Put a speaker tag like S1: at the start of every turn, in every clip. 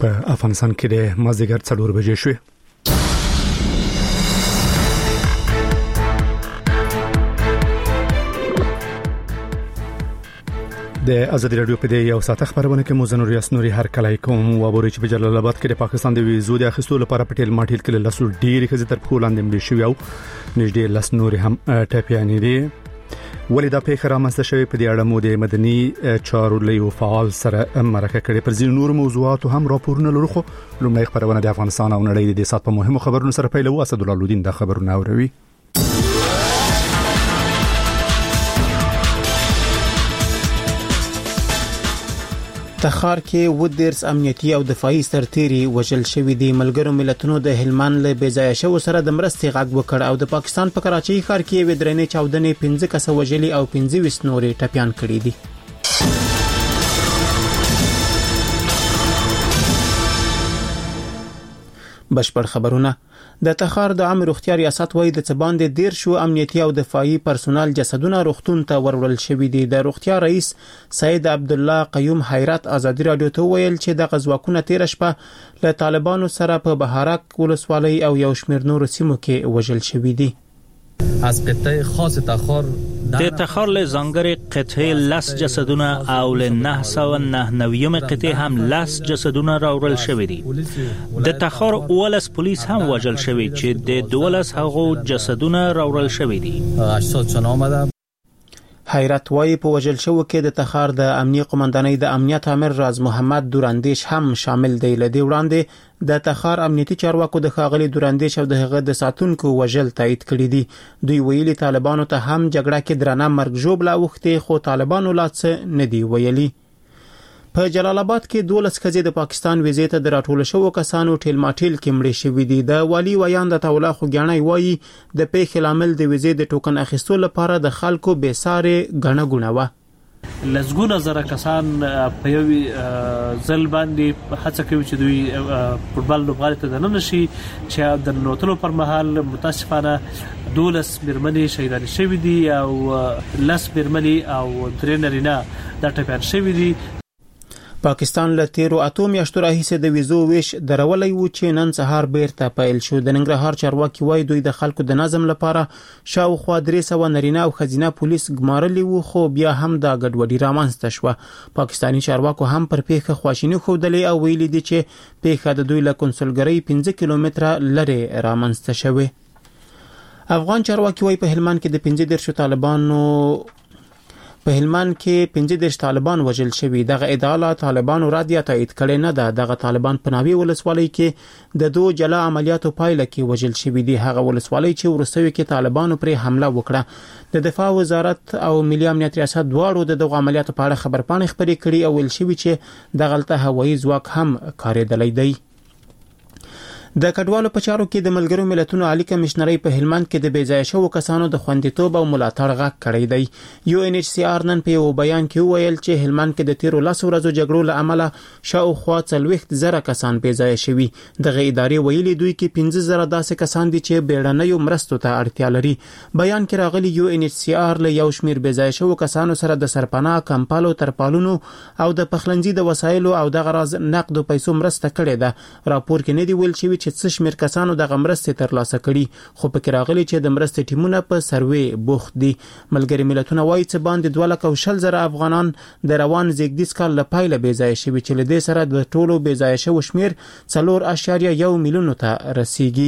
S1: په افغانستان کې د مازدیګر 4 بجې شوې. د ازادي رادیو په دې یو ساعت خبرونه کې موزن ریاست نوري هر کله کوم وابوري چې په جلال آباد کې د پاکستان د ویزو د اخیستلو لپاره پټیل ماټیل کې لاسو ډېری خزي تر پولاند ملي شو یو نږدې لاس نوري هم ټاپیانی دي. ولې دا پیښه رامنځته شوې په دې اړه مو د مدني چارو لیو فعال سره مرکه کړې پر ځینو نور موضوعات هم راپورونه لرو. خو لومړی خبرونه د افغانستان او نړۍ د سات په مهمو خبرونو سره پیلو. اسد الله الدین د خبرونه اوروي.
S2: تخار کې ودرس امنیتي او دفاعي سرتيري وژل شوې دي. ملګرو ملتونو د هلمند له بېځایه شو سره د مرستې غږ وکړ او د پاکستان په کراچۍ ښار کې ودرنې چاودنې 15 کس وژلي او 25 نورې ټپيان کړي دي. بشپړ خبرونه. د تخار د عام روغتیا ریاست وایي د څباندې 10 امنیتي او دفاعي پرسونل جسدونه روغتون ته ورول شوې دي. د روغتیا رئیس سید عبد الله قیوم حیرت ازادي رادیو ته ویل چې د غزواکونه 13 شپه له طالبانو سره په بهارک ولسوالۍ او یو شمېر نور سیمو کې وژل شوې دي.
S3: از قطعه خاص تخار
S4: د تخار له ځانګړي قطعه لاس جسدونه او له 999 قطعه هم لاس جسدونه راوړل شوې دي. د تخار اولس پولیس هم وژل شوی چې د 12 هغو جسدونه راوړل شوې دي.
S3: 80 چن آمده.
S2: حیرت وایي په وژل شو کې د تخار د امنیه قومندانۍ د امنیت امر راز محمد دوراندیش هم شامل دی. لدی وړاندې د تخار امنیتي چارواکو د خاغلی دوراندیش او د هغه د ساتونکو وژل تایید کړی دي. دوی ویلي طالبانو ته هم جګړه کې درنه مرګ ژوبله وخته خو طالبانو لا څه نه دی ویلي. په جلال آباد کې 12 کسې د پاکستان ویزې ته د راټول شوو کسانو ټیل ماټیل کې مړي شوي دي. د والی ویان د تولا خوګیانای وایي د پیښې لامل د ویزې د ټوکن اخیستلو لپاره د خلکو بې سارې غنه غونه و.
S5: لزګونه زره کسان په یو ځل باندې هڅه کوي چې دوی فوټبال لوبغالي ته دننه شي چې د نوتلو پر مهال متاسفانه 12 مرمنې شهیدان شوي دي او 10 مرمنې او 3 نارینه د ټپيان شوي دي.
S2: پاکستان له 13 میاشتو راهیسې د ویزو ویش درولای وو چې نن سهار بیرته پیل شو. د ننګرهار چارواکي وایي دوی د خلکو د نظم لپاره شاوخوا 300 نارینه او خزینه پولیس ګمارلي وو خو بیا هم دا ګډوډي رامنځته شوه. پاکستانی چارواکو هم پر پیښه خواشینی ښودلې او ویلي دي چې پیښه د دوی له کنسولګرۍ 15 کیلومتره لري رامنځته شوه. افغان چارواکي وایي په هلمند کې د 15 طالبانو په هلمند کې 15 طالبان وژل شوي. دغه ادعا طالبانو رادیو تایید کړي نه ده. دغه طالبان په ناوی ولسوالۍ کې د 2 جلا عملیاتو پایله کې وژل شوي دي. هغه ولسوالۍ چې ورسوي کې طالبانو پر حمله وکړه. د دفاع وزارت او ملي امنیت ریاست دواړو د دغه عملیاتو په اړه خبرپاڼې خبرې کړي او ویل شوي چې دغلته هوایي ځواک هم کارېدلی دی. د کډوالو په چارو کې د ملګرو ملتونو عالی کمشنري په هلمند کې د بېځایه شوو کسانو د خوندیتوب او ملاتړ غږ کړی دی. UNHCR نن په یو بیان کې ویل چې هلمند کې د 13 ورځو جګړو له امله شاوخوا 40,000 کسان بېځایه شوي. دغه ادارې ویلي دوی کې 15,000 داسې کسان دي چې بیړنیو مرستو ته اړتیا لري. بیان کې راغلي UNHCR له یو شمیر بېځایه شوو کسانو سره د سرپناه کمپالو ترپالونو او د پخلنځي د وسایلو او د غراض نقد پیسو مرسته کړې ده. راپور کې نه دی ویل شوی چې څه شمیر کسانو د مرستې ترلاسه کړي خو پکې راغلي چې د مرستې ټیمونه په سروې بوخت دي. ملګری ملتونه وایي چې باندې 2,20,000 افغانان د روان زیږدیز کال له پایله بېځایه شوي چې له دې سره د ټولو بېځایه شوو شمیر 4.1 میلیون ته رسیږي.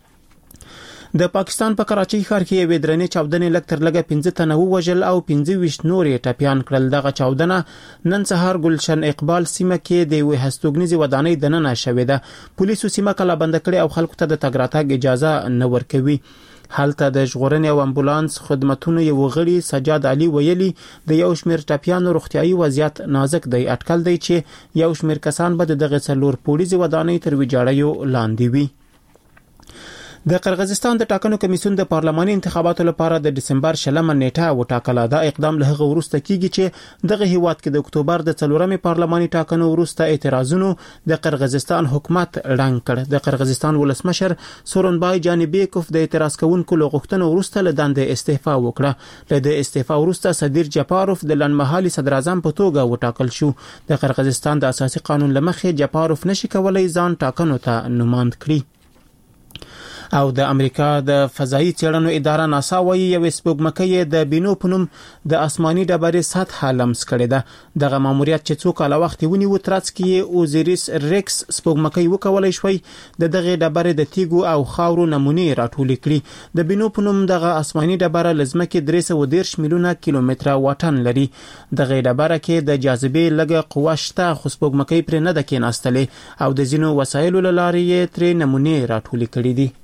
S2: د پاکستان په کراچۍ ښار کې یو درنې چاودنې لږ تر لږه 15 تنه وژل او 25 نورې ټپيان کړل. دغه چاودنه نن سهار ګلشن اقبال سیمه کې د یوې هستوګنیزې ودانۍ دننه شوې ده. پولیسو سیمه کلا بند کړې او خلکو ته د تګ راتګ اجازه نه ورکوي. هلته د ژغورنې او امبولانس خدماتونو یو غړي سجاد علي ویلي د یو شمیر ټپيانو روغتيایي وضعیت نازک دی. اټکل دی چې یو شمیر کسان به دغه څلور پولیسو ودانۍ تر ویجاړیو لاندې وي. د قرغیزستان د ټاکنو کمیسیون د پارلماني انتخاباتو لپاره د دسمبر 20 نیټه وټاکله. دا اقدام له هغه وروسته کیږي چې دغه هیواد کې د اکتوبر د 4مې پارلماني ټاکنو وروسته اعتراضونو د قرغیزستان حکومت ړنګ کړ. د قرغیزستان ولسمشر سورونبای جانبیکوف د اعتراض کوونکو لغښتنو وروسته له دندې استعفا وکړه. له د استعفا وروسته صدیر جپاروف د لنډمهالي صدر اعظم په توګه وټاکل شو. د قرغیزستان د اساسي قانون لمخې جپاروف نشي کولای ځان ټاکنو ته نوماند کړي. او د امریکا د فضایي څېړنو اداره ناسا وايي یو سپوږمکۍ د بینو په نوم د آسماني ډبرې سطح لمس کړې ده. دغه ماموریت چې څو کاله وخت ونیو ترڅ کې اوزیریس ریکس سپوږمکۍ وکولای شوی د دغه ډبرې د تیګو او خاورو نمونې راټولې کړي. د بینو په نوم دغه آسماني ډبره لزمکه 313 میلیونه کیلومتره واټن لري. دغه ډبره کې د جاذبې لږه قوه شته خو سپوږمکۍ پر نه د کېناستلې او د ځینو وسایلو لارې یې ترې نمونې راټولې کړې دي.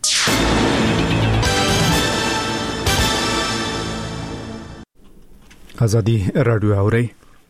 S1: ازادي رادیو اوري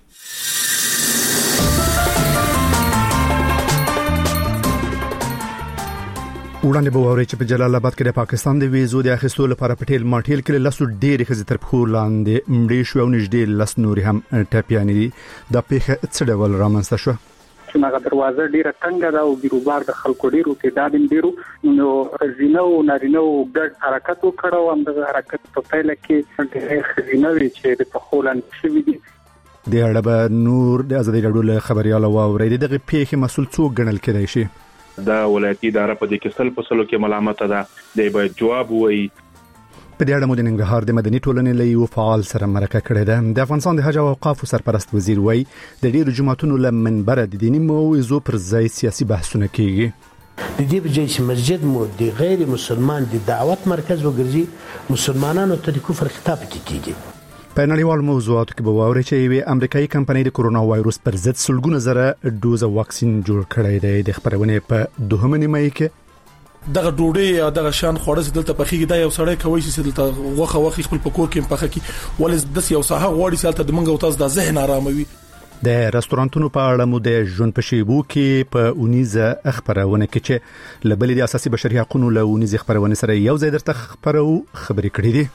S1: وړاندې به ووري چې په جلال آباد کې د پاکستان د ویزو د اخیستلو لپاره پټیل ماټیل کې لاسو ډېرې ښځې تر پښو لاندې مړې شو او نږدې لس نورې هم ټپیانې دي. دا پیښه څه ډول رامنځته شوه؟
S6: هغه دروازه ډیره تنګه ده او بیروبار د خلکو ډیرو تعداد ډیرو نو زینو نارینو ګډ حرکت وکړو. هم د حرکت په پیل کې ډیره خزینوي چې د پخولن شوې دي.
S1: د اړه به نور د ازادي راډیو له خبرياله واوري دغه پیښه مسول څوک ګڼل کېدای شي؟
S7: دا ولایتي اداره په دې کې سل په سلو کې ملامت ده. دی به جواب وایي.
S1: په دې اړه مو د ننګرهار د مدني ټولنې له یو فعال سره مرکه کړې ده. د افغانستان د حج او اوقاف سرپرست وزیر وایي د ډېرو جماعتونو له منبر د دیني موضوع پر ځای سیاسي بحثونه کیږي.
S8: د دې بجای چې مسجد مو د غیر مسلمان د دعوت مرکز وګرځي مسلمانانو ته د کفر خطاب کیږي.
S1: په نړیوال موضوعاتو کې به واوري چې یو امریکایي کمپنۍ د کورونا وایروس پر ضد سلګونه زره ډوز واکسین جوړ کړی دی. د خبرونه په دوهمه نیمه کې
S9: دغه ډوډۍ یا دغه شان خوړه چې دلته پخېږي دا یو سړی کوي چې دلته غوخه خپل پکور کې پخه کی ولې د یو ساحه غوړي چې دلته د منګو تاسو د ذهن آراموي.
S1: د رستورانتونو په اړه مو د ژوند په شیبو کې په اونیزه خبرونه کې چې لبلې د اساسي بشري حقوقو له اونیزه خبرونه سره یو ځای درته خبرې کړې دي.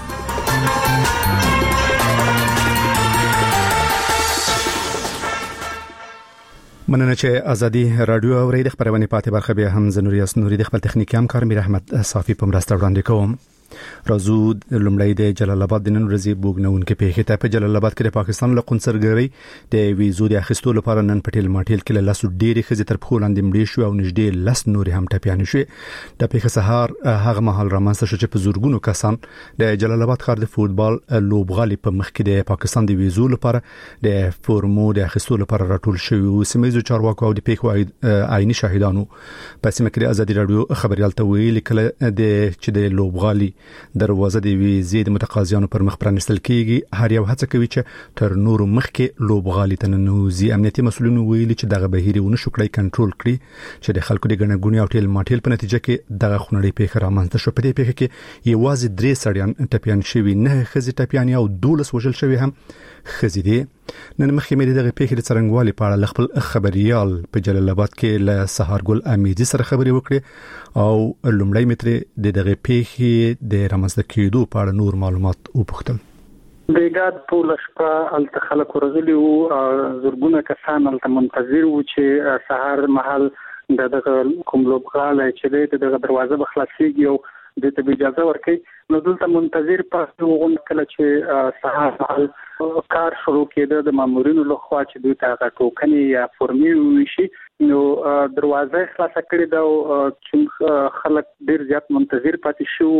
S1: مننه چې ازادي رادیو اوري د خبرونه پاتې برخه به هم زنوریاس نوري د خپل تخنیکی همکار میر احمد صافي په مرسته وړاندې کوم. راځو لومړی د جلال آباد د نن ورځې بوګنونکو پیښه ته. په جلال آباد کې د پاکستان له قونسلګرۍ د ویزو د اخیستلو لپاره نن پټیل ماټیل کې له لاسو ډېرې ښځې تر پښو لاندې مړې شو او نږدې لس نورې هم ټپیانې شوې. د پیښه سهار هغه مهال رامنځته شو چې په زورګونو کسان د جلال آباد ښار د فوتبال لوبغالي په مخ کې د پاکستان د ویزو لپاره د فورمو د اخیستلو لپاره راټول شوي او سیمایي چارواکو او د پیښو عیني شاهدانو په سیمه کې ازادي رادیو خبريال ته ویل کله چې د لوبغالي دروازه د ویزې د متقاضیانو پر مخ پرانستل کیږي. هر یو هڅه کوي چې تر نورو مخکې لوبغالي ته ننوځي. امنیتي مسولینو ویلي چې دغه بهیر ونه شو کړی کنټرول کړي چې د خلکو د ګڼګونې او ټیل ماټیل په نتیجه کې دغه خونړۍ پیښه رامنځته شو. په دې پیښه کې یوازې 3 سړیان ټپیان شوي، 9 ښځې ټپیانې او 12 وژل شوي هم ښځې دي. نن مخکې مې دغه پیښې د څرنګوالي په اړه خپل خبريال په جلال آباد کې له سهارګل امیدي سره خبرې وکړې او لومړی متر دغه پیښې د رامنځته کېدو په اړه نور معلومات وپوښتل.
S6: بیګاد ټول شپه الته خلک ورغلي وو، زورګونه کسان الته منتظر وو چې سهار مهال دغه کوم لوبغالی چې دغه دروازه به خلاصېږي او د ته اجازه ورکړي. نو دلته منتظر پاتې وو کله چې سهار مهال کار شروع کېده د مامورینو لخوا چې دوی ته ټوکنې یا فورمې وشي. نو دروازه خلاصه کړې ده او چې خلک ډېر زیات منتظر پاتې شو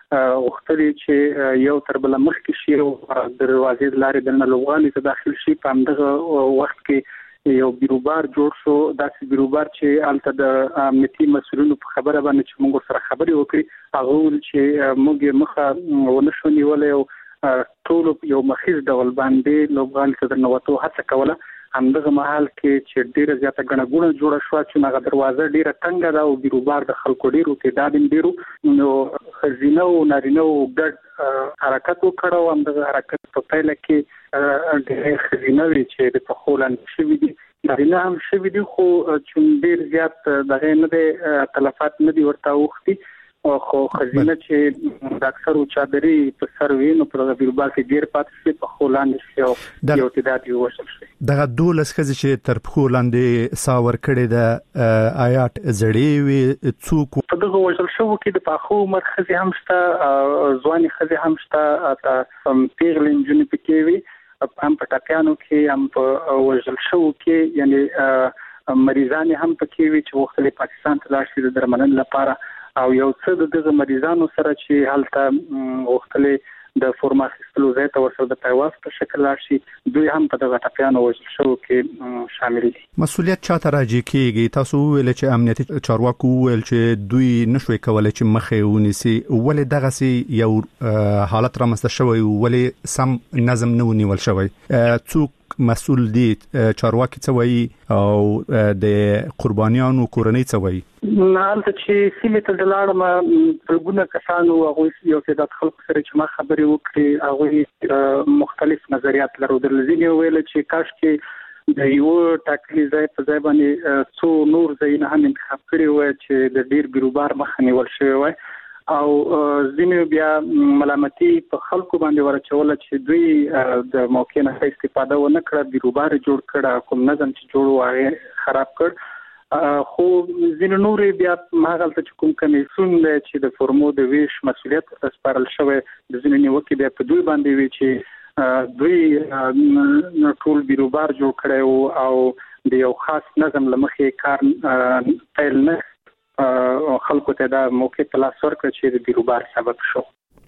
S6: وختلې چې یو تر بل مخکې شي او دروازې لارې د لوبغالي ته داخل شي. په همدغه وخت کې یو بیروبار جوړ شو، داسې بیروبار چې الته د امنیتي مسؤلینو په خبره باندې چې موږ سره خبرې وکړي هغه ول چې موږ مخه ونشو نیولې او ټول یو مخیز ډول باندې لوبغالي ته نووتو هڅه کوله. همدغه محل کې چې ډیره زیاته غنغونه جوړه شو چې هغه دروازه ډیره تنګه ده او بیروبار د خلکو ډیرو تعداد ډیرو نو خزینه او نارینه او ګډ حرکت وکړو. همدغه حرکت په پیل کې ډیره خزینه وی چې د پخولن شوی دي، نارینه هم شوی دي، خو چې ډیر زیات دغه نه د تلفات نه دی ورته وختي. خو خزینه چې د اکثر چادري په سر وینو پر بیروبار کې ډیر پاتې شي په خولان شي او یو تعداد یو وشل شي
S1: دغه 12 خزې چې تر خولانې ساور کړي د آیات زړې وي څوک
S6: په دغه وشل شو کې د پاخو مرکز هم شته ځواني خزې هم شته پیغل انجن پکې وي هم په ټاپیانو کې هم په وشل شو کې یعنی مریضان هم پکې وي چې وختلې پاکستان ته لاړ شي د درملنې لپاره او یو څه دغه مریضانو سره چې حالت وختلې د فورماسیستلو ځای ته ورسره د پیواز په شکل راشي دوی هم په دغه ټاپیانو وژل شو کې شامل دي.
S1: مسؤلیت چاته راځي کېږي؟ تاسو ویل چې امنیتي چارواکو ویل چې دوی نشوي کولای چې مخه ونیسي، ولې دغه سي یو حالت رامنځته شوی، ولې سم نظم نه ونیول شوی؟ څوک مسؤل دي؟ چارواکي څه وایي او د قربانیانو کورنۍ څه وایي؟
S6: نالته چې سیمه ته د لاړم پرګونه کسانو هغه یو څه د خلکو سره چې ما خبرې وکړې هغه مختلف نظریات لرو درلزینه ویل چې کاش کې د یو ټاکلي ځای په ځای باندې څو نور ځایونه هم انتخاب کړي وای چې د ډیر بیروبار مخه نیول شوی وای او ځینې بیا ملامتي په خلکو باندې ورچول چې دوی د موقع نه استفاده ونه کړه، بیروبار جوړ کړه، کوم نظم چې جوړ وای خراب کړ. خو ځینې نور بیا ماغلته چې کوم کمیسیون دی چې د فورمو د ویش مسولیت سپارل شوی د ځینې نیوکې بیا په دوی باندې وی چې دوی ټول بیروبار جوړ کړي او د یو خاص نظم لمخې کار پیل نه خلکو ته دا موقع په لاس ورکړ چې د بیروبار سبب شو.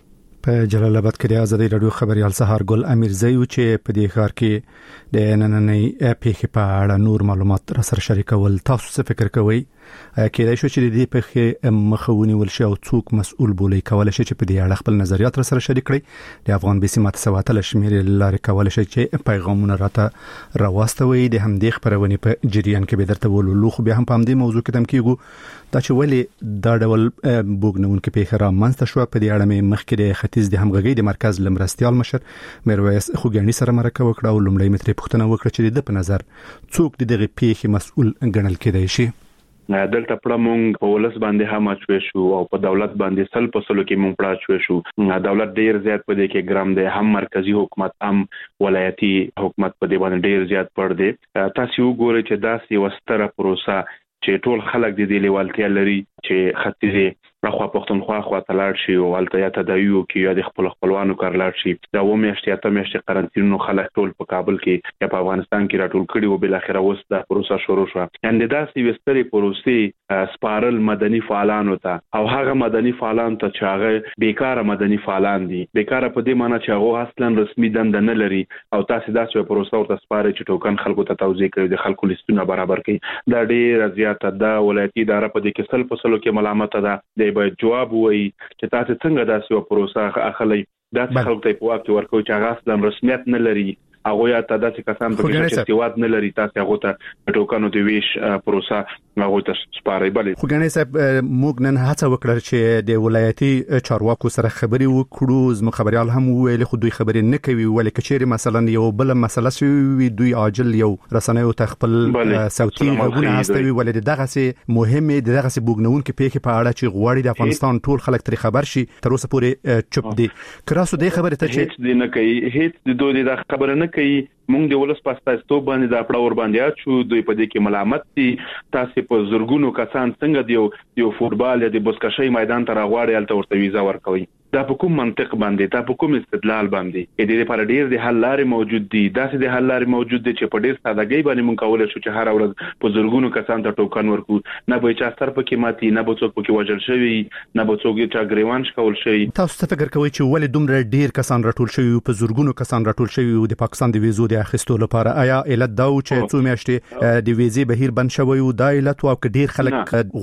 S1: په جلال آباد کې د ازادي رادیو خبريال سهار ګل امیرزی چې په دې ښار کې د نننۍ پیښې په اړه نور معلومات را سره شریکول. تاسو څه فکر کوئ؟ کېدای شو چې د دې پیښې مخاوني ولشي او څوک مسؤل بولي؟ کولای شي چې په دې اړه خپل نظریات را سره شریک کړئ. د افغان بي سي ماته سواتل شمیرې لارې کولای شي چې پیغامونه راته راوستوي. د همدې خبرونه په جریان کې به درته ولولو، خو بیا هم په همدې موضوع کې تم کېږو دا چې ولې دا ډول بوګنونکو پیښه را منځته شو. په دې اړه مې مخکې د ختیځ د همغږي د مرکز لمرستيال مشر میرویس خوګانی سره مرکه وکړه او لومړی مترې پوښتنه وکړه چې د په نظر څوک د دغه پیښې مسؤل ګڼل کېدای شي.
S7: دلته پړمونګ په ولس باندې هم اچوي شو او په دولت باندې سل په سلو کې مونږ پړاچوي شو. دولت ډیر زیات په دې کې ګرام دی، هم مرکزی حکومت هم ولایتي حکومت په دې باندې ډیر زیات پړ دی. تاسو وګورئ چې دا سی وستره پروسه چې ټول خلک د دې لیوالتیا لري چې ختیځه راخوا پښتونخوا خوا تلاړ شي او الته یا تداویو کې یا د خپلوانو کار لاړ شي. دا و میاشتې اته میاشتې قرنطینو خلک ټول په کابل کې یا په افغانستان کې راټول کړي او بل اخر اوس دا پروسه شروع شو. یعنی دا سی وستري پروسه سپارل مدني فعالانو ته او هغه مدني فعالان ته چې هغه بیکاره مدني فعالان دي، بیکاره په دې معنی چې هغه اصلا رسمي دنده نه لري او تاسو داسې پروسه ورته سپاري چې ټوکن خلکو ته توزیع کوي، د خلکو لیستونه برابر کوي. دا ډیر زیاته دا ولایتي اداره په دې کې سل په سلو کې ملامت ده. باید جواب وایي چې تاسو څنګه داسې یو پروسه اخلي، داسې خلکو ته په واک ورکوي چې هغه اصلا رسمیت نه لري، هغه یا تاسو کسان په کې چې سیواد نه لري، تاسو هغه ته ټوکانو دی ویش پروسه هغه ته سپاري. بل
S1: خوګانی صاحب موږ نن هڅه وکړه چې د ولایتي چارواکو سره خبري وکړو، زموږ خبريال هم ویل خو دوی خبري نه کوي، ولې کچېره مثلا یو بل مسله شوی دوی عاجل یو رسنیو ته خپل صوتي غوونه هستوي، ولې دغه سي مهمه دغه سي بوګنون کې پیښه په اړه چې غواړي د افغانستان ټول خلک تر خبر شي تر اوسه پورې چوپ دي. کراسو د خبره ته چې
S7: هیڅ نه کوي، هیڅ د دوی د خبره نه کوي. مونږ د ولس پاستاستو باندې دا پړاور باندې اچو، دوی په دې کې ملامت دي. تاسو په زورګونو کسان څنګه دیو فوتبال یا د بوسکشي میدان ته راغواړي الته ورته ویزا ورکوي. دا په کوم منطق باندې، دا په کوم استدلال باندې؟ د دې لپاره ډیر د حل لارې موجود دي، داسې د حل لارې موجود دي چې په ډیر سادهګۍ باندې مونږ کولای شو چې هر ورځ په زورګونو کسان ته ټوکن ورکو، نه به چا سر پکې ماتي، نه به څوک پکې وژل شوی، نه به څوک چا ګریوان شکول شي.
S1: تاسو څه فکر کوئ چې ولې دومره ډیر کسان راټول شوی، په زورګونو کسان راټول شوی او د پاکستان د ویزو د اخیستلو لپاره؟ آیا علت دا و چې څو میاشتې د ویزې بهیر بند شوی او دا علت او ډیر خلک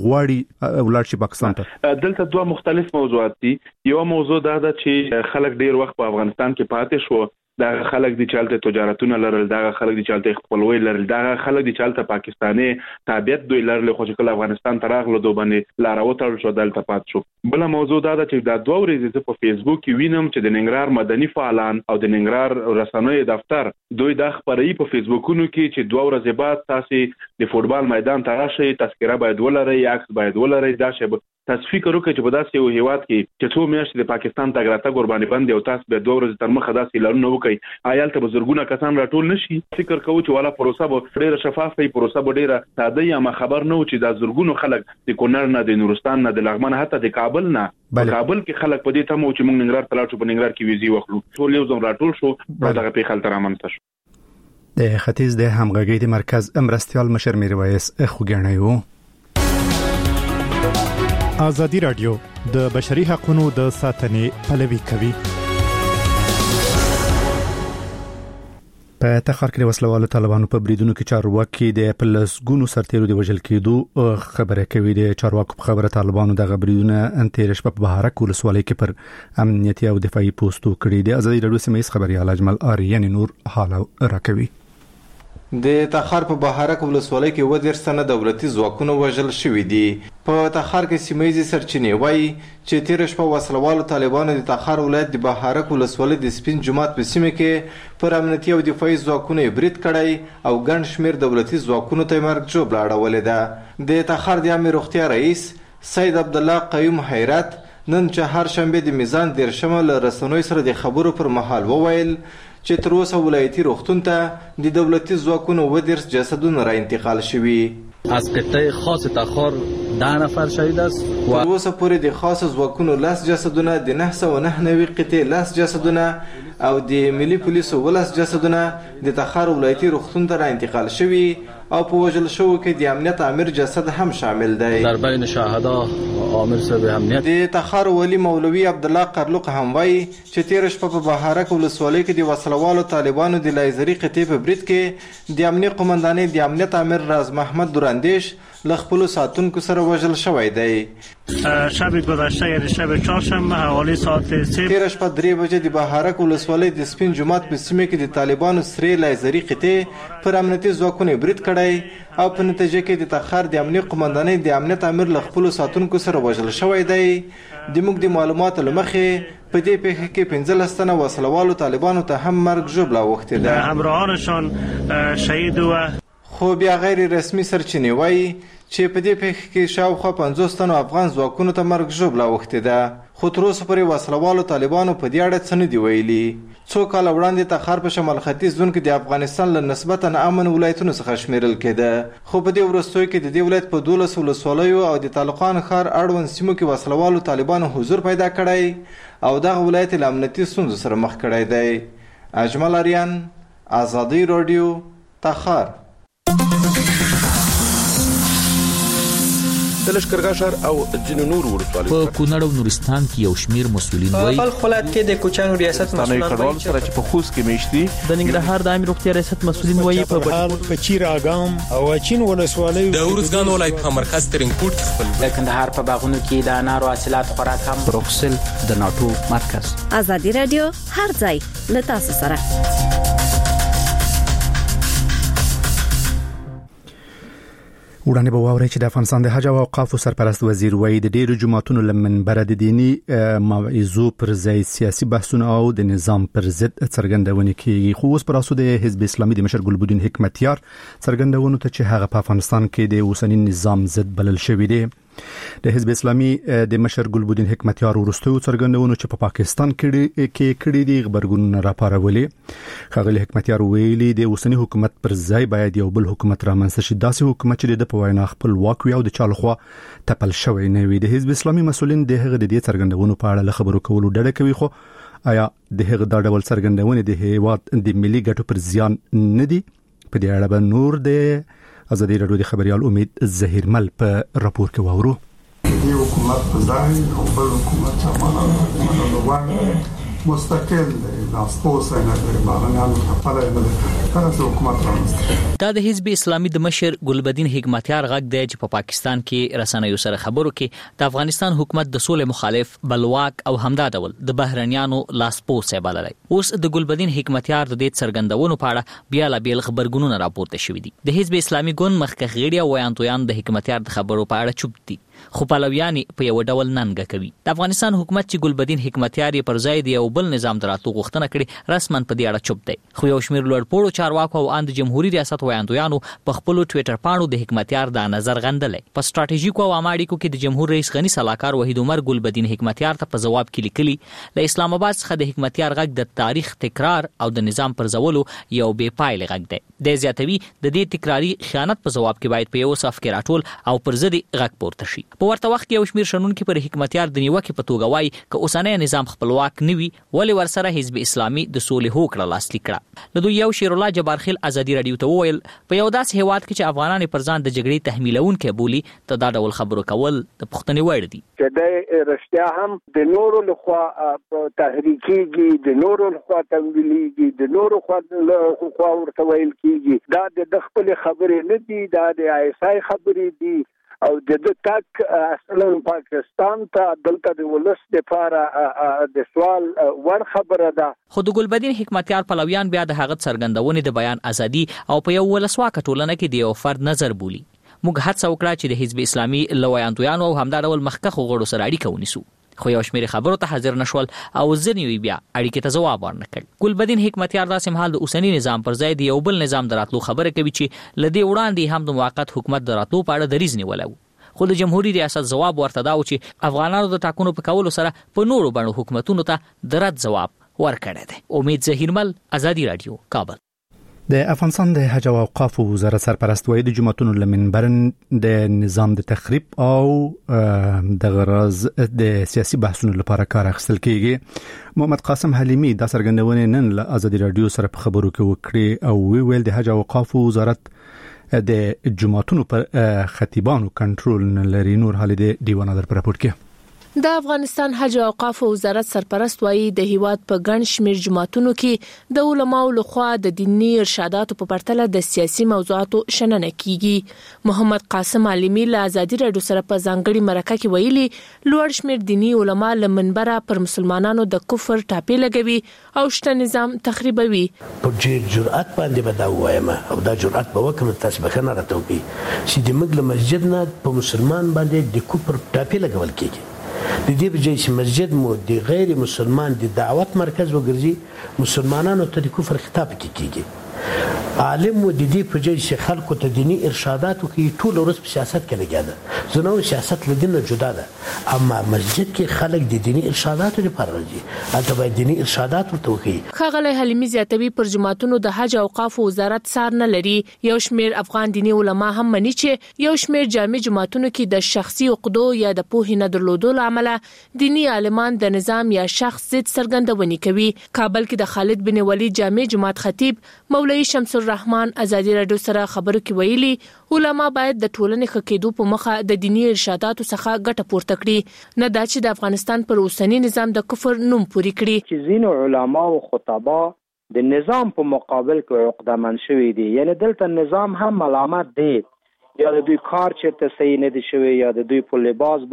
S1: غواړي ولر شي پاکستان ته؟
S7: دلته دوه مختلف موضوعات دي. یو موضوع دا ده چې خلک ډیر وخت په افغانستان کې پاتې شو، دا خلک دي چالتې تجارتونه لرل، دا خلک دي چالتې خپلوي لرل، دا خلک دي چالتې پاکستاني تابعیت دوی لرل، خو چې کله افغانستان ته راغلو دوی باندې لاروتل شو دلته پات شو. بل موضوع دا چې دا دوه ورځې په فیسبوک کې وینم چې د ننګرهار مدني فعالان او د ننګرهار رسنوي دفتر دوی دا خبري په فیسبوکونو کې چې دوه ورځې بعد تاسو د فوتبال میدان ته راشئ، تذکره باید ولرئ، عکس باید ولرئ، دا شی تاسو فکر وکړئ چې په داسې یو هیواد کې چې څو میاشتې د پاکستان تګ راتګ قرباني باندې او تاسو به 2 ورځې تر مخه داسې اعلانونه وکړي آیال ته بزرګونه کسان راټول نشي فکر کوو چې والا پروسه به ډیره شفافه وي پروسه به ډیره ساده یا ما خبر نه و چې د زرګونو خلک د کونړ نه د نورستان نه د لغمان حتی د کابل نه کابل کې خلک په دې تمو چې موږ ننګرهار ته لاړو په ننګرهار کې ویزي وخلو ټول یو ځم راټول شو دغه په خلک رامنځته شو
S1: د ختیځ د همغږۍ د مرکز مرستيال مشر میرویس خوګنیو.
S10: ازادي رادیو د بشري حقوقو د ساتنې پلوي کوي. په تخار کې وسلوالو طالبانو په بریدونو کې چارواکي د پلسګونو سرتیرو د وژل کېدو خبره کوي. د چارواکو په خبره طالبانو د غبریدونه انتیر شپه په بهارک ولسوالۍ کې پر امنیتي او دفاعي پوسټو کړی دی. ازادي رادیو سیمه خبري اجمل آریان نور حاله راکوي.
S11: د تخار په بهارک ولسوالۍ کې ودیر سنه دولتي ځواکونه وژل شوې دي. په تخار کې سیمایي سرچینې وایي چې تیر شپه وسلوالو طالبانو د تخار ولایت د بهارک ولسوالۍ د سپین جماعت په سیمه کې پر امنیتي او دفاعي ځواکونه برید کړی او ګڼ شمېر دولتي ځواکونو ته مرګ جوړ اړولې ده. د تخار د عامه روغتیا رئیس سید عبد الله قیوم حیرت نن چهار شنبه د میزان دیرشمه له رسنوي سره د خبرو پر مهال وویل چې تر اوسه ولایتي روغتون ته د دولتي ځواکونو ودرس جسدونه را انتقال شوي.
S3: از قطعه خاص تخار 10 نفر شهید است و
S11: تر اوسه پورې د خاص ځواکونو 10 جسدونه د 999 قطعه 10 جسدونه او د ملي پولیسو 10 جسدونه د تخار ولایتي روغتون ته را انتقال شوي او په وژل شوو کې د امنیت امیر جسد هم شامل دی.
S3: در بین شهدا عامر صاحب امنیت
S11: د تخار ولی مولوی عبد الله قرلوق هم وایي چې تیر شپه په بهارک ولسوالۍ کې د وسلوالو طالبانو د لایزري قطعې په برید کې د امنیت قومندانۍ د امنیت امیر راز محمد دوراندیش له خپل ساتونکو سره وژل شوی دی.
S5: شب گذشته یعنی شب چهارشنبه حوالی ساعت 3
S11: تیر شپه 3 بجې د بهارک ولسوالۍ د سپین جماعت په سیمه کې د طالبانو سری لایزري قطعې پر امنیتي ځواکونو برید کړی او په نتیجه کې د تخار د امنیت قومندانۍ د امنیت امیر له خپل ساتونکو سره وژل شوی دی. د موږ د معلوماتو لمخې په دې پیښه کې 15 تنه وسلوالو طالبانو ته هم مرګ ژوبله وخته ده.
S5: همراهانشان شهید و
S11: خو بیا غیر رسمي سرچینې وایي چې په دې پیښه کې شاوخوا 50 تنو افغان ځواکونو ته مرګ ژوبله وخته ده. خو تر اوسه پورې وسلوالو طالبانو په دې اړه څه نه دی ویلي. څو کاله وړاندې تخار په شمال ختیځ زون کې د افغانستان له نسبتا امن ولایتونو څخه شمیرل کېده. خو په دې وروستیو کې د دې ولایت په 12 ولسوالیو او د طالقان ښار اړوند سیمو کې وسلوالو طالبانو حضور پیدا کړی او دغه ولایت له امنیتي ستونزو سره مخ کړی دی. اجمل آریان ازادي رادیو تخار.
S12: د لشکرګاه شهر او ځینو نور ولسوالۍ
S13: په کونړ او نورستان کې یو شمیر مسولین وایي
S14: په خپل کې د کوچانو ریاست مسولین
S12: وایي چې په خوست کې میشتي
S14: د ننګرهار د عامه روغتیا ریاست مسولین وایي
S15: په چیر اګام او چین ولسوالۍ
S16: د اورزګان ولایت په مرکز ترنګوټ خپل
S17: د کندهار په باغونو کې د انارو حاصلات خوراک هم
S13: بروکسل د ناتو مرکز.
S18: ازادي رادیو هر ځای له تاسو سره.
S1: وړاندې به واورئ چې د افغانستان د حج او اوقاف سرپرست وزیر وایي د ډیرو جماعتونو لمنبر د دینی موعظو پر ځای سیاسي بحثونه او د نظام پر ضد څرګندونه کوي. خو اوس پر اساس د حزب اسلامي د مشر ګلبدین حکمتیار څرګندونه ته چې هغه په افغانستان کې د اوسنی نظام ضد بلل شوی دی. د حزب اسلامي د مشر ګلبدین حکمتیار ورستو څرګندونه چې په پاکستان کې کړي دي خبرګون راپارولې. خغلی حکمتیار ویلي د اوسنی حکومت پر ځای باید یو بل حکومت رامنځته شي. داسې حکومت چې د په وینا خپل واک وي او د چالخوا تپل شوی نه وي. د حزب اسلامي مسولین د هغه د دې څرګندونو په اړه خبرو کولو ډډه کوي. خو آیا د هغه د ډول څرګندونه د هیواد د ملي ګټو پر ځان نه دي؟ په دې اړه به نور د ازادي رادیو د خبريال امید ظهیر مل په راپور کې وورو.
S19: دی حکومت په ځای او بل حکومت چې مستقل ناسپوسه نه لري باندې خپل نه تاسو حکومت راوستي.
S13: دا د حزب اسلامي د مشر ګلبدین حکمتیار غږ دی چې په پاکستان کې رسنیو سره خبرو کې د افغانستان حکومت د سولې مخالف بلواک او همدا ډول د بهرنیانو لاسپوسه بللی. اوس د ګلبدین حکمتیار د دې څرګندونو په اړه بیا لا بیل خبرګونونه راپورته شوې دي. د حزب اسلامي ګوند مخکښ غړي او ویانتویان د حکمتیار د خبرو په اړه چوپ دي. خو پلویان په یو ډول ننګه کوي. د افغانستان حکومت چې ګلبدین حکمتیار پر ځای دی او بل نظام دراتو غوښتنه کړي رسمن په دې اړه چوپ دی. خو یو شمېر لوړپوړو چارواکو او اند جمهوریت ریاست وایاندویانو په خپل ټوئیټر پاڼو د حکمتیار د نظر غندلې. په ستراتیژیکو او عامه اړیکو کې د جمهور رئیس غنی سلاکار وحید عمر ګلبدین حکمتیار ته په جواب کې لیکلي له اسلام آباد څخه د حکمتیار غږ د تاریخ تکرار او د نظام پر ځولو یو بې پایلې غږ دی. د زیاتوي د دې تکراری خیانت په جواب کې باید په یو صف کې راټول او پر ضد غږ پورته شي. په ورته وخت کې یو شمېر شنونکي پر حکمتیار د نیوکې په توګه وایي چې اوسنی نظام خپلواک نه وي ولې ورسره حزب اسلامي د سولې هوکړه لاسلیک کړه. له دوی یو شیر الله جبارخیل ازادي رادیو ته وویل په یو داسې هیواد کې چې افغانان پر ځان د جګړې تحمیلونکي بولي ته دا ډول خبرو کول د پښتني وړ دي.
S20: چې د رښتیا هم د نورو لخوا تحریکيږي، د نورو لخوا تمویلېږي، د نورو لخوا ورته ویل کیږي. دا د خپل خبرې نه دي، دا د آیسای خبرې دي او د تک اصلا پاکستان ته دلته د ولس لپاره د سوال ور خبره ده.
S13: خو د ګلبدین حکمتیار پلویان بیا د هغه څرګندونې د بیان ازادي او په یو ولسواکه ټولنه کې د یو فرد نظر بولي. موږ هڅه وکړه چې د حزب اسلامي لویاندویانو او همدا ډول مخکخو غړو سره اړیکه ونیسو، خو یو شمېر خبرو ته حاضر نشول او ځینې بیا اړیکې ته ځواب ورنکړ. ګلبدین حکمتیار داسې مهال د اوسنی نظام پر ځای د یو بل نظام دراتلو خبره کوي چې لدې وړاندې هم د موقت حکومت دراتلو په اړه دریځ نیولی و. خو د جمهوریت ریاست جواب ورته دا و چې افغانانو د ټاکنو په کولو سره په نورو بڼو حکومتونو ته د رد جواب ورکړی دی. امید ظهیرمل، ازادي رادیو، کابل.
S10: د افغانستان د حج او اوقاف وزارت سرپرست وایي د جمعتونو لمنبر د نظام د تخریب او د غرض د سیاسي بحثونو لپاره کار اخیستل کیږي. محمد قاسم حلیمی د څرګندونې نن له ازادي رادیو سره په خبرو کې وکړي او ویل د حج او اوقاف وزارت د جمعتونو پر خطیبانو کنټرول نه لري. نور حال د دیوانه در پر راپور کې
S21: د افغانستان حج او اوقاف وزارت سرپرست وایي د هیواد په ګڼ شمېر جماعتونو کې د علماو لخوا د دیني ارشاداتو په پرتله د سیاسي موضوعاتو شننه کیږي. محمد قاسم عالمي له ازادي رادیو سره په ځانګړي مرکه کې ویلي لوړ شمېر دیني علما له منبره پر مسلمانانو د کفر ټاپې لګوي او شته نظام تخریبوي.
S8: په جرأت باندې به دا وایم او دا جرأت به وکم تاسو به نه راټوي چې د مګل مسجد نه په مسلمان باندې د کفر ټاپې لګول کیږي. د دې په ځای چې مسجد مو د غیر مسلمان د دعوت مرکز وګرځي، مسلمانانو ته د کفر خطاب کیږي. عالم مو د دې په ځای چې خلکو ته دینی ارشادات کوي، ټول ورځ په سیاست کې لګیا ده. زنو سیاست له دین نه جدا ده، اما مسجد کې خلک د دینی ارشاداتو لپاره راځي، هلته باید دینی ارشادات ورته وکړي.
S21: ښاغلی حلیمي زیاتوي پر جماعتونو د حج او اوقاف وزارت سار نه لري. یو شمېر افغان دینی علما هم مني چې یو شمېر جامع جماعتونو کې د شخصي عقدو یا د پوهې نه درلودو له امله دینی عالمان د نظام یا شخص ضد څرګندونې کوي. کابل کې د خالد بن ولید جامع جماعت خطیب مولوي شمس الرحمن ازادي رادیو سره خبرو کې ویلي علما باید د ټولنې ښه کېدو په مخه د دینی ارشاداتو څخه ګټه پورته کړي، نه دا چې د افغانستان پر اوسنی نظام د کفر نوم پوري کړي.
S22: چې ځینو علما او خطبا د نظام په مقابل کې عقده‌مند شوي دي، یعنی دلته نظام هم ملامت دی، یا د دوی کار چېرته صحیح نه دی شوی، یا د دوی په لباس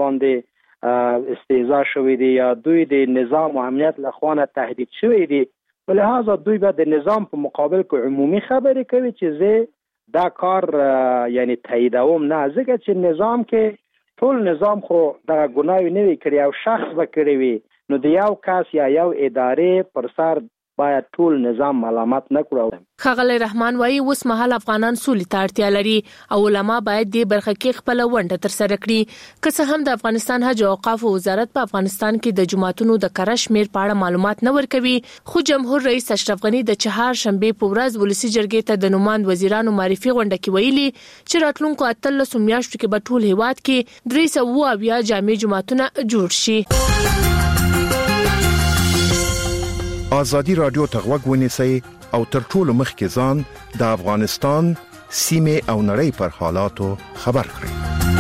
S22: باندې استهزاء شوی دی، یا دوی د نظام او امنیت له خوا نه تهدید شوی دي. ولهذا دوی به د نظام په مقابل کې عمومي خبرې کوي چې زه دا کار یعنی تاییدوم نه، ځکه چې نظام کې ټول نظام خو دغه ګناوې نه وي کړی او شخص به کړی وي، نو د یو کس یا یو ادارې پر سر باید ټول نظام ملامت نه کړو.
S21: ښاغلی رحمان وایي اوس مهال افغانان سولې ته اړتیا لري او علما باید دې برخه کې خپل ونډه ترسره کړي. که څه هم د افغانستان حج او اوقاف وزارت په افغانستان کې د جماعتونو د کره شمېر په اړه معلومات نه ورکوي، خو جمهور رئیس اشرف غني د چهارشنبې په ورځ ولسی جرګې ته د نوماند وزیرانو معرفي غونډه کې ویلي چې راتلونکو 13 میاشتو کې به ټول هیواد کې 300 جامع جماعتونه جوړ شي.
S23: ازادي رادیو ته غوږ ونیسئ او تر ټولو مخکې ځان د افغانستان سیمه او نړۍ پر حالاتو خبر کړئ.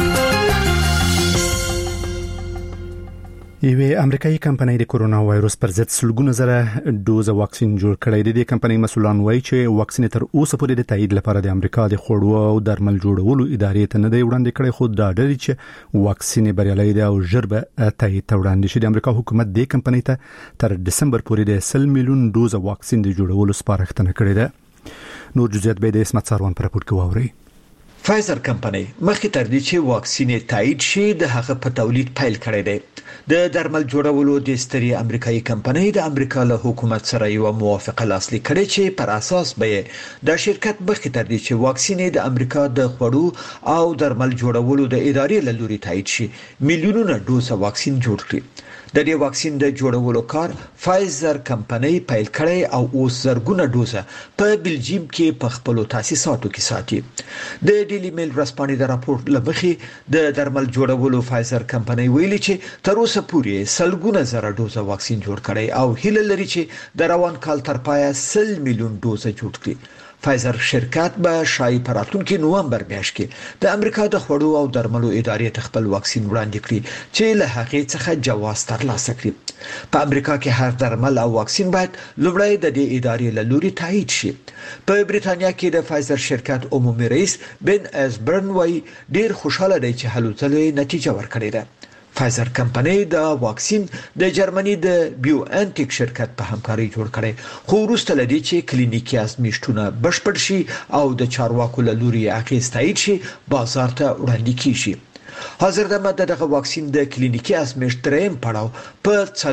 S10: یوه امریکایي کمپنۍ د کورونا وایروس پر ضد سلګونه زره ډوز واکسین جوړ کړی دی. د کمپنۍ مسؤلان وایي چې واکسین تر اوسه پورې د تایید لپاره د امریکا د خوړو او درمل جوړولو ادارې ته نه دی وړاندې کړی، خو دا ډېر چې واکسین بریالي دی او ژر به تایید ته وړاندې شي. د امریکا حکومت د کمپنۍ ته تر دسمبر پورې د 100 میلیون ډوز واکسین د جوړولو سپارښتنه کړې ده. نور جزئیات به د اسمت ساروان پر راپور کې واوري.
S2: فایزر کمپنۍ مخکې تر دې چې واکسین تایید شي د هغه په تولید پیل کړی دی. د درمل جوړولو د ستري امریکایي کمپنۍ د امریکا له حکومت سره یو موافقه لاسلیک کړې چې پر اساس به د شرکت مخکې تر دې چې واکسین د امریکا د خوړو او درمل جوړولو د ادارې له لوري تایید شي میلیونونه ډوز واکسین جوړ کړي. د دې واکسین د جوړولو کار فایزر کمپنۍ پیل کړی او اوس زرګونه ډوزه په بلجیم کې په خپل تاسیساتو کې ساتي. د ډیلی میل ورځپاڼې د راپور لمخې د درمل جوړولو فایزر کمپنۍ ویلي چې تر اوسه پورې سلګونه زره ډوزه واکسین جوړ کړي او هیله لري چې د روان کال تر پایه 100 میلیون ډوزه جوړ کړي. فایزر شرکت به شایي په راتلونکي نومبر میاشت کې د امریکا د خوړو او درملو ادارې ته خپل واکسین وړاندې کړي چې له هغې څخه جواز ترلاسه کړي. په امریکا کې هر درمل او واکسین باید لومړی د دې ادارې له لوري تایید شي. په بریتانیا کې د فایزر شرکت عمومي رئیس بن اسبرن وايي ډیر خوشاله دی چې هلو ځلې نتیجه ورکړې ده. فایزر کمپنۍ د واکسین د جرمني د بیو انټیک شرکت په همکاري جوړ کړي خو وروسته لدی چې کلینیکي ازمایښتونه بشپړ شي او د چارواکو له لوري اخیست تایید شي بازار ته وړاندې کیږي. حاضر دمه دغه واکسین د کلینیکي ازمایښت دریم پړاو په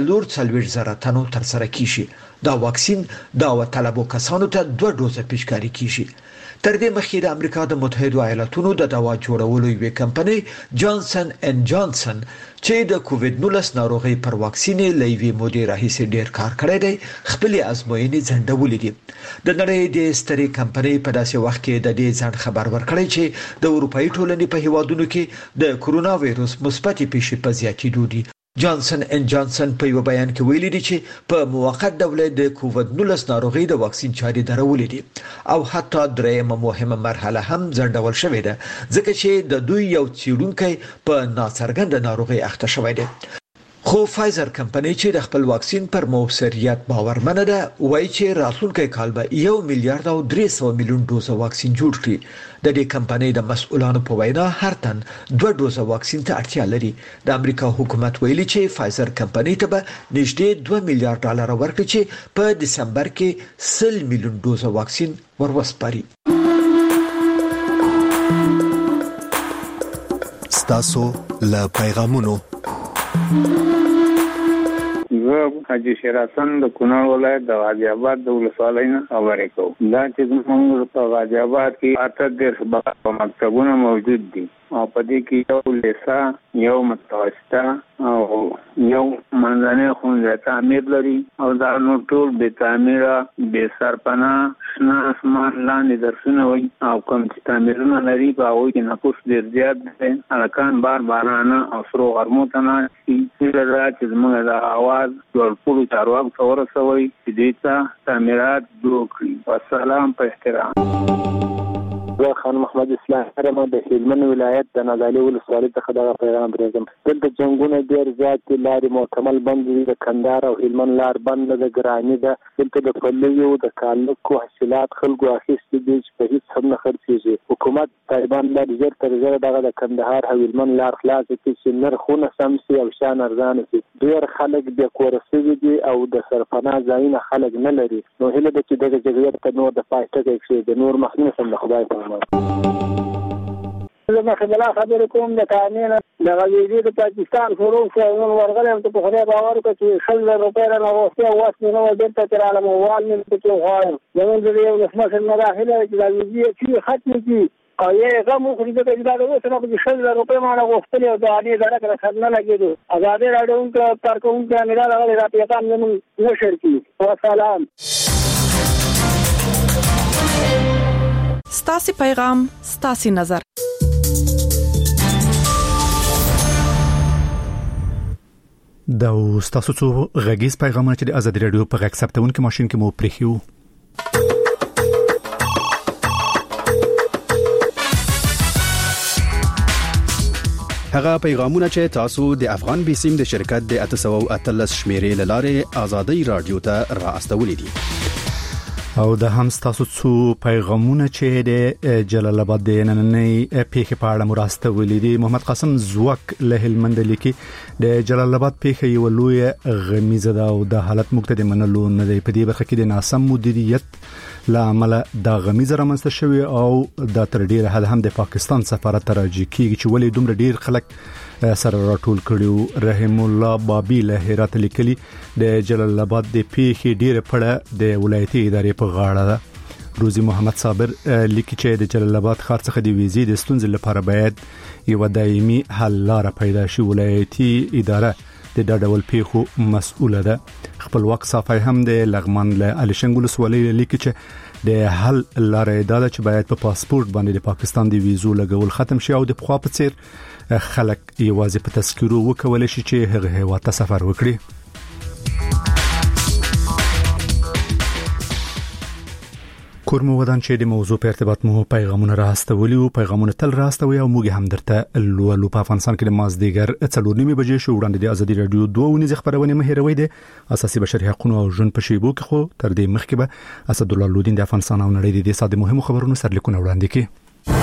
S2: 440,000 تنو تر سره کیږي. دا واکسین دا طلبو کسانو ته 2 ډوزه پیشکاری کیږي. تر دې مخکې د امریکا د متحده ایالاتونو د دوا جوړولو یوه کمپنۍ جانسن اند جانسن چې د کووید 19 ناروغي پر واکسین لوي مودې راهیسې ډیر کار کړی دی خپل ازموینې ځنډولې دي. د نړۍ د ستري کمپنۍ په داسې وخت کې د دې ځان خبر ورکړی چې د اروپאי ټولنې په هیوادونو کې د کرونا وایروس مثبت پیښې په زیاتېدو دي. جانسن اند جانسن په یو بیان کې ویلي دي چې په موقت ډول د کووید 19 ناروغي د واکسین چارې درولې دي او حتی درېمه مهمه مرحله هم ځنډول شوې ده ځکه چې د دوی یو څېړونکی په ناڅرګنده ناروغي اخته شوی دی. خو فایزر کمپنۍ چې د خپل واکسین پر موثریت باورمنه ده وایي چې راتلونکي کال به 1.3 میلیون ډوزه واکسین جوړ کړي. د دې کمپنۍ د مسؤلانو په وینا هر تن 2 ډوزه واکسین ته اړتیا لري. د امریکا حکومت ویلي چې فایزر کمپنۍ ته به نږدې $2 میلیارډ ورکړي چې په دسمبر کې 100 میلیون ډوزه واکسین وروسپاري.
S4: ستاسو له پیغامونو
S9: زه حاجی شیر حسن د کونړ ولایت د غازی آباد د ولسوالۍ نه خبرې کوم. دا چې موږ په غازی آباد کې 8 مکتبونه موجود دي او په دې کې یو لیسا یو متوسطه او یو منځنۍ ښوونځی تعمیر لري او دا نو ټول بې تعمیره بې سرپناه شنه اسمان لاندې درسونه وي او کوم چې تعمیرونه لري په هغوی کې نفوس ډېر زیات دی. هلکان بارانه او سرو غرمو ته ناست دي. هیله ده چې زموږ د اواز ټولو چارواکو ته ورسوئ چې دوی ته تعمیرات جوړ کړي. والسلام په احترام.
S24: زه خان محمد اسلام هرم د هلمند ولایت د نازالي ولسوالۍ څخه دغه پیغام درځم. دلته جنگونه ډېر زیات دي، لارې مکمل بند دي، د کندهار او هلمند لار بند ده، ګراني ده. دلته د پلیو د کالکو حاصلات خلکو اخیستي دي چې په هیڅ هم نه خرڅېږي. حکومت طالبان لا ډېر تر ډېره دغه د کندهار او هلمند لار خلاص کړي چې نرخونه سم شي او شان ارزانه شي. ډېر خلک بې کوره شوي دي او د سرپناه ځایونه خلک نه لري. نو هیله ده چې دغه جګړې ته نور د پای ټکی کېږدي. نور مخنیه سم د خدای په امان.
S20: زه مخبلا خبرې کوم د کانین د غویدي د پاکستان فروغ څنګه ورغلم ته په خدای باور وکړه چې 100 روپۍ را نغوستي او واسه نو دلته تر عالم وال نه پکې غواړم. زموږ د یو نسمه مراحل چې د غویدي چې ختم دي او یې غمو خو دې د دا اوس نه په 100 روپۍ ما نغوستي او د اړې درک راځنه لګیدو. آزاد راډیو پر کوم چې امیر هغه را پیغام نه نشر کی. والسلام.
S25: ستاسي پیغام ستاسي نظر.
S1: دا ستاسو څو غږیز پیغامونه چې د آزاد رادیو په غږ ثبتونکو ماشين کې مو پرېښیو.
S26: هغه پیغامونه چې تاسو د افغان بیسیم د شرکت د 813 شمیرې لاره آزادۍ رادیو ته راستولې دي.
S1: او د هم تاسو څو پیغامونه چې د جلال آباد د نننۍ پیښې په اړه مراسته ولیدي. محمد قاسم زوک له هلمند لیکي د جلال آباد پیښه یو لوی غمیزه ده او د حالت مقتدی منلو نه دی. په دې برخه کې د ناسم مدیریت لامل د غمیزه رامنځته شوی او د تر ډیره حد هم د پاکستان سفارت راځي کیږي چې ولې دومره ډیر خلک سره راټول کړیو. رحم الله بابی له هرات لیکلي د جلال آباد د پیښې ډیره پړه د ولایتي ادارې په غاړه ده. روزي محمد صابر لیکي چې د جلال آباد ښار څخه د ویزې د ستونزې لپاره باید یو دایمي حل لاره پیدا شي. ولایتي اداره د ډول پیښو مسؤله ده. خپلواک صافي هم د لغمان له علي شنګول سوالي لیکي چې د حل لاره دا چې باید په پاسپورت باندې د پاکستان د ویزو لګول ختم شي او د خپل په څیر خلک یوازې په تذکرو وکول شي چې هغه هیواد ته سفر وکړي. کورمو ودان چې د موضوع په ارتباط مو پیغامونه راستولي او پیغامونه تل راستوي او موږ هم درته لولو. په افغانستان کې د مازدیګر 4:30 بجې شو وړاندې د ازادي رادیو 2 خبرونه مهیروي دي اساسي بشري حقوقو او ژوند په شیبو کې خو تر دې مخکې به اسد الله لودین د افغانستان او نړۍ د ساده مهمو خبرونو سرلیکونه وړاندې کړي.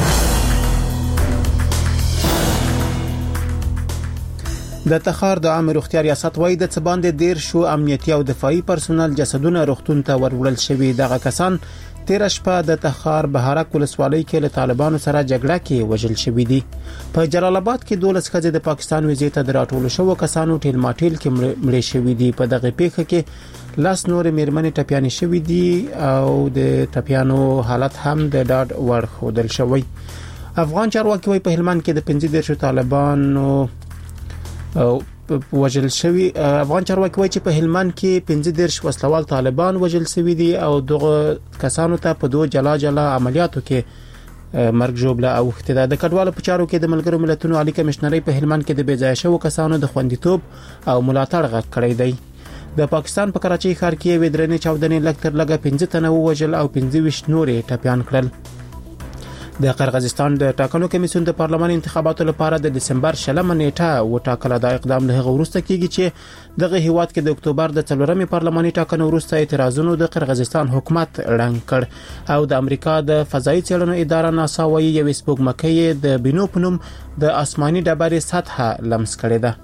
S3: د تخار د عامه روغتیا ریاست وایي د څبان د دیر شو امنیتي او دفاعي پرسونل جسدونه روغتون ته ورولل شوی. دغه کسان تیر شپه د تخار بهارک ولسوالۍ کې له طالبانو سره جګړه کې وژل شوی دي. په جلال آباد کې 12 ښځې د پاکستان ویزې ته راټول شو کسانو ټیل ماټیل کې مړې شوی دي. په دغه پیښه کې لاس نور میرمنې ټپيانې شوی دي او د ټپيانو حالت هم د ډاډ وړ خودل شوی. افغان چارواکي وایي په هلمند کې د 15 طالبانو او وژل شوی. افغان چارواکي وایي چې په هلمند کې 15 وسلوال طالبان وژل شوی دي او دغه کسانو ته په دوه جلا عملیاتو کې مرګ ژوبله او اختدا. د کډوالو په چارو کې د ملګرو ملتونو عالی کمشنري په هلمند کې د بېځایه شوو کسانو د خوندیتوب او ملاتړ غږ کړی دی. د پاکستان په کراچۍ ښار کې ودرنې چاودنې لکتر لګه 15 تنه وژل او 15 نورې ټپيان کړل. د قرغیزستان د ټاکنو کمیسیون د پارلمان انتخاباتو لپاره د دسمبر 20 نیټه وټاکله. د اقدام له وروسته کیږي چې دغه هیواد کې د اکتوبر د 4مې پارلماني ټاکنو وروسته اعتراضونو د قرغیزستان حکومت ړنګ کړ او د امریکا د فضایي څېړنو اداره ناسا وایي یو سپوږمکۍ د بینو پنوم د آسماني ډبرې سطحه لمس کړې ده.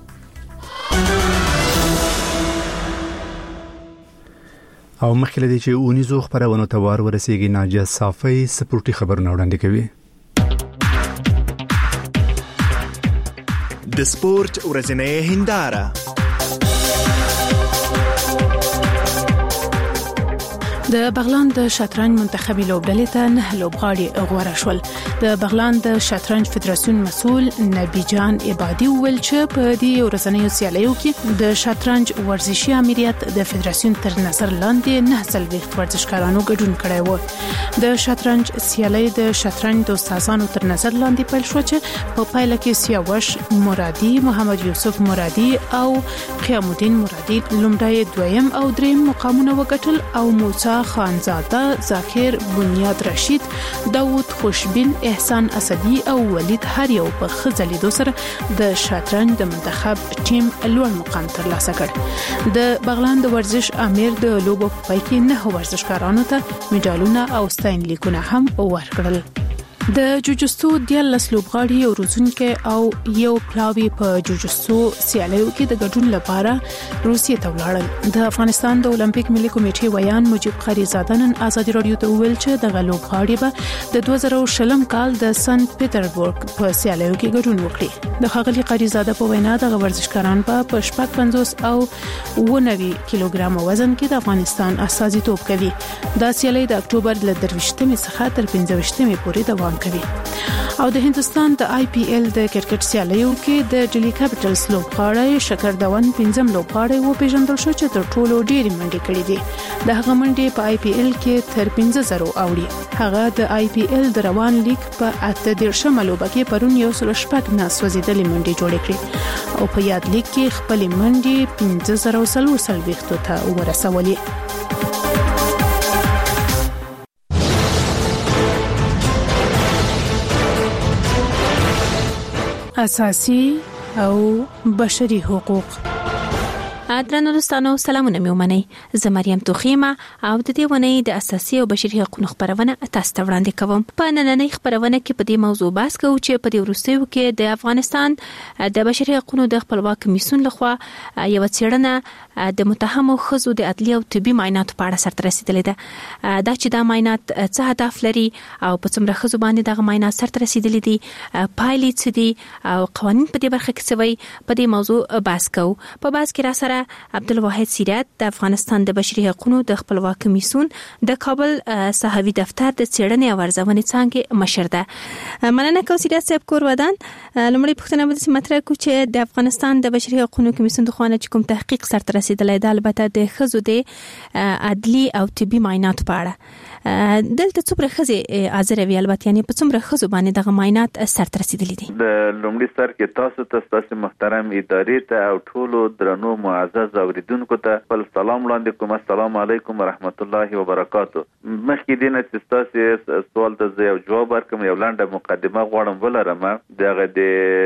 S3: او مخکې لدی چې اونیزو خبرونه توار ورسیږي ناجیه صافی سپورتي خبرونه وړاندې کوي.
S5: د سپورت ورځنی هنداره.
S21: د بغلان د شطرنج منتخبي لوبډلې ته 9 لوبغاړي غوړه شول. د بغلان د شطرنج فدراسیون مسؤل نبی جان عبادي ویل چې په دې ورځنیو سیالیو کې د شطرنج ورزشي امریت د فدراسیون تر نظر لاندې 9 ورزشکارانو ګډون کړی و. د شطرنج سیالي د شطرنج د استادانو تر نظر لاندې پیل شو چې په پایله کې سیاوش مرادي، محمد یوسف مرادي او قیام الدین مرادي لومړی، دویم او دریم مقامونه وګټل او موسی خانزاده، ذاکر بنیاد رشید، داوود خوشبین، احسان اسدی او ولید هر یو په خزلیدو سره د شطرنج د منتخب ټیم لوړ مقام ترلاسه کړ. د بغلان د ورزش امیر د لوبو په پای کې 9 ورزشکارانو ته میډالونه او ستاینلیکونه هم ورکړل. د جوجستو د لوبغاړي او روزونکو او یو پلاوی په جوجستو سیالیو کې د ګډون لپاره روسیې ته ولاړل. د افغانستان د اولمپیک ملي کمیټې ویان مجيب قریزاده نن ازادي رادیو ته ویل چې د لوبغاړي به د 2020 کال د سنت پیټرزبورګ په سیالیو کې ګډون وکړي. د خاغلی قریزاده په وینا د ورزشکاران په 55 او 90 کیلوګرام وزن کې د افغانستان استازیتوب کوي. دا سیالي د اکتوبر ل 23 څخه تر 15 پورې دوام کوي. او د هندستان د آی پی ایل د کرکټ سیالیو کې د ډیلی کیپټلز لوبغاړی شکر دون 15 لوبغاړی و پیژندل شو چې تر ټولو ډېری منډې کړې دي. د هغه منډې په آی پی ایل کې تر 15 اوړي. هغه د آی پی ایل د روان لیگ په 8 لوبه کې پرون یو سل شپږ نه سوځیدلې منډې جوړې کړې او په یاد لیگ کې خپل منډې 15 ته ورسولې. اساسي او بشري حقوق. درنو دوستانو سلامونه مې ومنئ. زه مریم توخیمه او د دې ونې د اساسي او بشري حقوقو خبرونه تاسو ته وړاندې کوم. په نننۍ خبرونه کې په دې موضوع بحث کوو چې په دې وروستیو کې د افغانستان د بشري حقوقو د خپلواک کمیسیون لخوا یو څېړنه د متهمو ښځو د عدلي او طبي معایناتو په اړه سرته رسیدلې ده. دا چې دا معاینات څه هدف لري او په څومره ښځو باندې دغه معاینات سرته رسیدلې دي، پایلې څه دي او قوانین په دې برخه کې څه وایي، په دې موضوع بحث کوو. په بحث کې را سره عبدالواحد سیرت د افغانستان د بشري حقوقو د خپلواک کمیسیون د کابل صحافي دفتر د څېړنې او ارزونې څانګې مشر ده. مننه کوم سیرت صاحب کور ودان. لومړی پوښتنه به د مطرح کو چې د افغانستان د بشري حقوقو کمیسیون د خوانه کوم تحقیق سره رسیدلی دی، البته د ښځو د عدلي او طبي معاینات په اړه دلته څومره ښځې حاضر وي، البته یعنی په څومره ښځو باندې دغه معاینات سره رسیدلی دي؟
S6: د لومړي سر کې تاسو محترم ادارې ته او ټولو درنو معزز اوریدونکو ته خپل سلام وړاندې کوم. السلام علیکم ورحمت الله وبرکاتہ. مخکې دینه چې تاسو سوال ته یو جواب ورکوم، یو لاندې مقدمه غواړم ولرم. دغه د